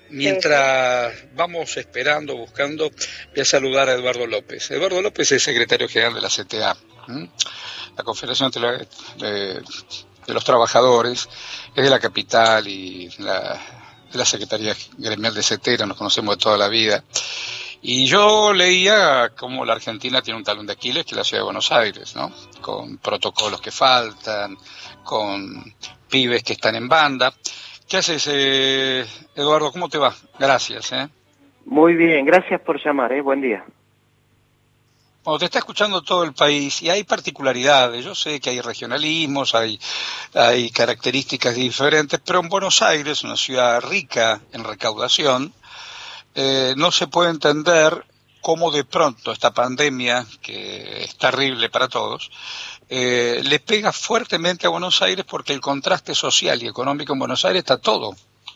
Sí, Mientras vamos esperando, buscando, voy a saludar a Eduardo López. Eduardo López es secretario general de la CTA, la Confederación de los Trabajadores, es de la capital y de la Secretaría Gremial de CETERA, nos conocemos de toda la vida. Y yo leía cómo la Argentina tiene un talón de Aquiles, que es la ciudad de Buenos Aires, ¿no? Con protocolos que faltan, con pibes que están en banda. ¿Qué haces, Eduardo? ¿Cómo te va? Gracias, ¿eh? muy bien, gracias por llamar, buen día. Bueno, te está escuchando todo el país y hay particularidades. Yo sé que hay regionalismos, hay características diferentes, pero en Buenos Aires, una ciudad rica en recaudación, no se puede entender cómo de pronto esta pandemia, que es terrible para todos, le pega fuertemente a Buenos Aires porque el contraste social y económico en Buenos Aires está todo.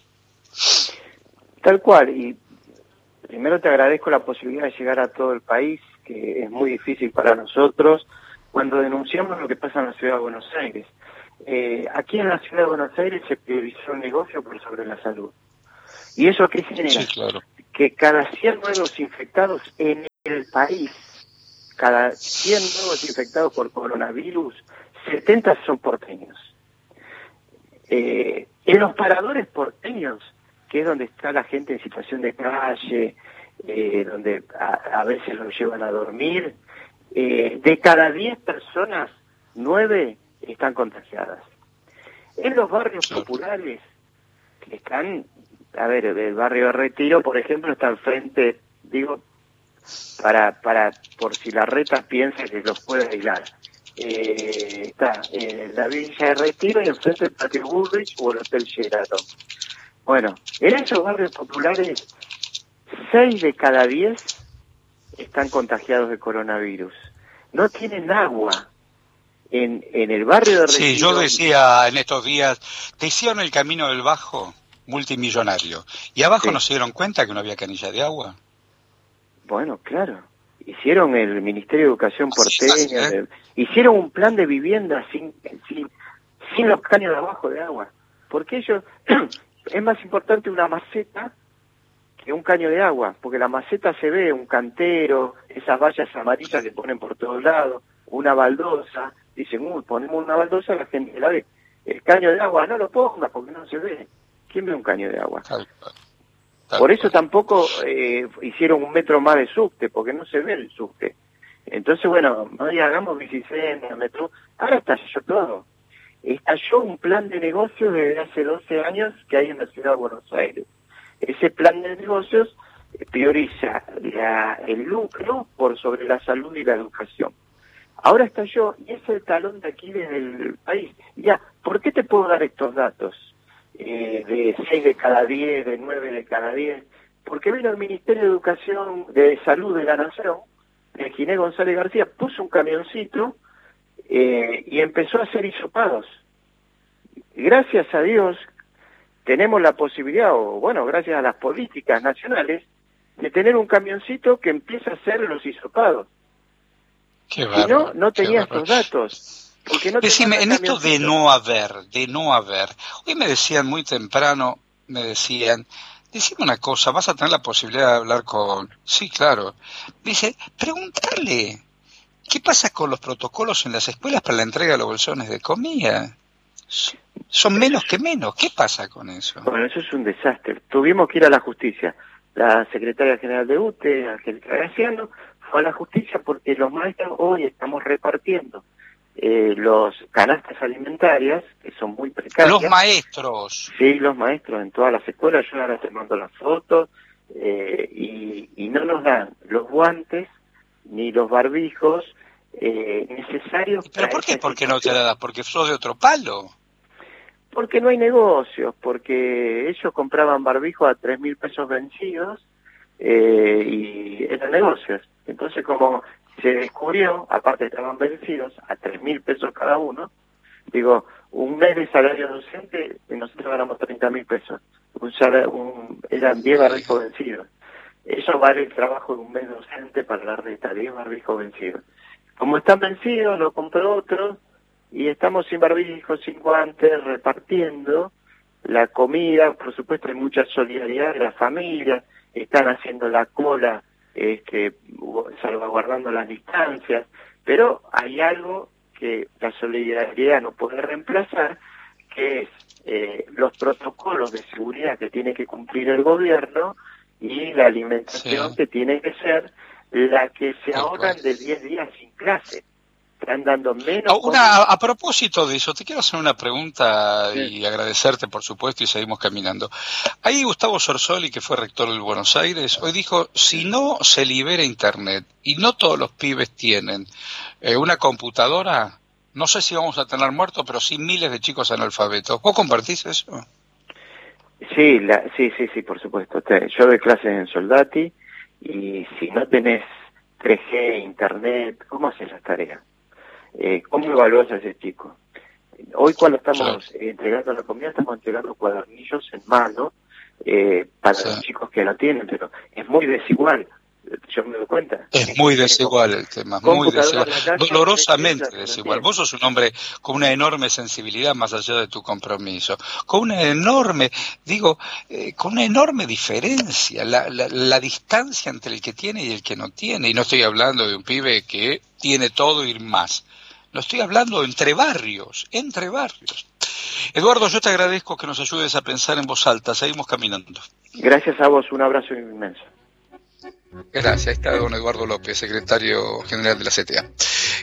Tal cual, y primero te agradezco la posibilidad de llegar a todo el país, que es muy difícil para nosotros cuando denunciamos lo que pasa en la ciudad de Buenos Aires. Aquí en la ciudad de Buenos Aires se priorizó el negocio por sobre la salud. ¿Y eso qué genera? Sí, claro. Que cada 100 nuevos infectados en el país, cada 100 nuevos infectados por coronavirus, 70 son porteños. En los paradores porteños, que es donde está la gente en situación de calle, donde a veces los llevan a dormir, de cada 10 personas, 9 están contagiadas. En los barrios populares, que están, a ver, el barrio de Retiro, por ejemplo, está enfrente, digo, por si la reta piensa que los puede aislar. Está en la Villa de Retiro y enfrente del Patio Bullrich o el Hotel Sheraton. Bueno, en esos barrios populares, 6 de cada 10 están contagiados de coronavirus. No tienen agua. En el barrio de Retiro... Sí, yo decía en estos días, te hicieron el camino del Bajo multimillonario, y abajo Sí. no se dieron cuenta que no había canilla de agua. Bueno, claro. Hicieron el Ministerio de Educación porteño, hicieron un plan de vivienda sin los caños de abajo de agua. Porque ellos, es más importante una maceta que un caño de agua, porque la maceta se ve, un cantero, esas vallas amarillas que ponen por todos lados, una baldosa, dicen, ponemos una baldosa, la gente la ve. El caño de agua no lo ponga porque no se ve. ¿Quién ve un caño de agua? Por eso tampoco hicieron 1 metro más de subte, porque no se ve el subte. Entonces, bueno, no hagamos bicicleta, metro. Ahora estalló todo. Estalló un plan de negocios desde hace 12 años que hay en la ciudad de Buenos Aires. Ese plan de negocios prioriza el lucro por sobre la salud y la educación. Ahora estalló y es el talón de Aquiles del país. Ya, ¿por qué te puedo dar estos datos? De 6 de cada 10, de 9 de cada 10, porque vino el Ministerio de Educación, de Salud de la Nación, el Ginés González García, puso un camioncito y empezó a hacer hisopados. Gracias a Dios tenemos la posibilidad, o bueno, gracias a las políticas nacionales, de tener un camioncito que empieza a hacer los hisopados. Qué Si no, no tenía estos datos. Porque no decime, en esto de no haber, hoy me decían muy temprano, decime una cosa, vas a tener la posibilidad de hablar con... Sí, claro. Dice, preguntarle, ¿qué pasa con los protocolos en las escuelas para la entrega de los bolsones de comida? Son menos que menos, ¿qué pasa con eso? Bueno, eso es un desastre. Tuvimos que ir a la justicia. La secretaria general de UTE, Angélica Graciano, fue a la justicia porque los maestros hoy estamos repartiendo los canastas alimentarias, que son muy precarias. Los maestros. Sí, los maestros en todas las escuelas, yo ahora te mando las fotos, y no nos dan los guantes ni los barbijos necesarios. ¿Pero por qué? ¿Por qué no te la das? ¿Porque sos de otro palo? Porque no hay negocios, porque ellos compraban barbijos a 3.000 pesos vencidos y eran negocios. Entonces, como se descubrió, aparte estaban vencidos a 3.000 pesos cada uno, digo, un mes de salario docente, nosotros ganamos 30.000 pesos. Eran 10 barbijos vencidos. Eso vale el trabajo de un mes docente para la reta, 10 barbijos vencidos. Como están vencidos, lo compró otro, y estamos sin barbijos, sin guantes, repartiendo, la comida, por supuesto hay mucha solidaridad de las familias, están haciendo la cola, salvaguardando las distancias, pero hay algo que la solidaridad no puede reemplazar, que es los protocolos de seguridad que tiene que cumplir el gobierno y la alimentación que tiene que ser la que se ahorran de 10 días sin clase. Están dando menos... A propósito de eso, te quiero hacer una pregunta y agradecerte, por supuesto, y seguimos caminando. Ahí Gustavo Sorsoli, que fue rector del Buenos Aires, hoy dijo, si no se libera Internet, y no todos los pibes tienen una computadora, no sé si vamos a tener muertos, pero sí miles de chicos analfabetos. ¿Vos compartís eso? Sí, por supuesto. Yo doy clases en Soldati, y si no tenés 3G, Internet, ¿cómo haces las tareas? ¿Cómo evaluás a ese chico? Hoy cuando estamos entregando la comida, estamos entregando cuadernillos en mano para los chicos que la tienen, pero es muy desigual. Yo me doy cuenta. Es muy desigual el tema, muy desigual, dolorosamente desigual. Vos sos un hombre con una enorme sensibilidad más allá de tu compromiso, con una enorme diferencia, la distancia entre el que tiene y el que no tiene, y no estoy hablando de un pibe que tiene todo y más. No estoy hablando entre barrios. Eduardo, yo te agradezco que nos ayudes a pensar en voz alta. Seguimos caminando. Gracias a vos, un abrazo inmenso. Gracias. Ahí está don Eduardo López, secretario general de la CTA.